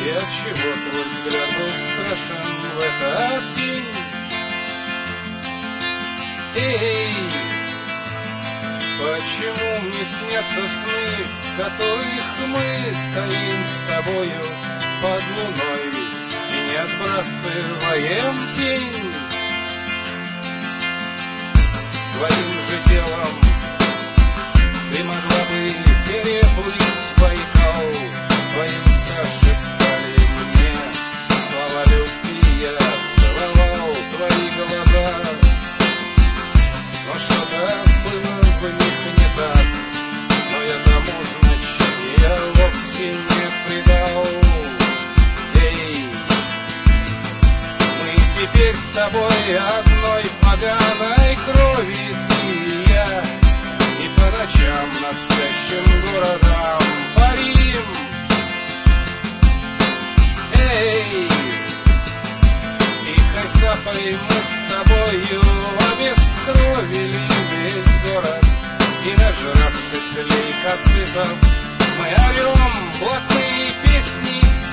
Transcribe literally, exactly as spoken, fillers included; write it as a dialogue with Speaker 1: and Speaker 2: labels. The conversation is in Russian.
Speaker 1: И отчего твой взгляд был страшен в этот день? Эй, почему мне снятся сны, в которых мы стоим с тобою под луной и не отбрасываем тень? Твоим же телом ты могла бы переплыть Байкал, твои уста шептали мне слова любви, я целовал твои глаза, но что-то было в них не так, но я тому значения вовсе не придал. Эй, мы теперь с тобой одной поганой крови, ты и я, и по ночам над спящим городом парим. Эй, тихой сапой мы с тобою обескровили весь город, и, нажравшись лейкоцитов, мы орем блатные песни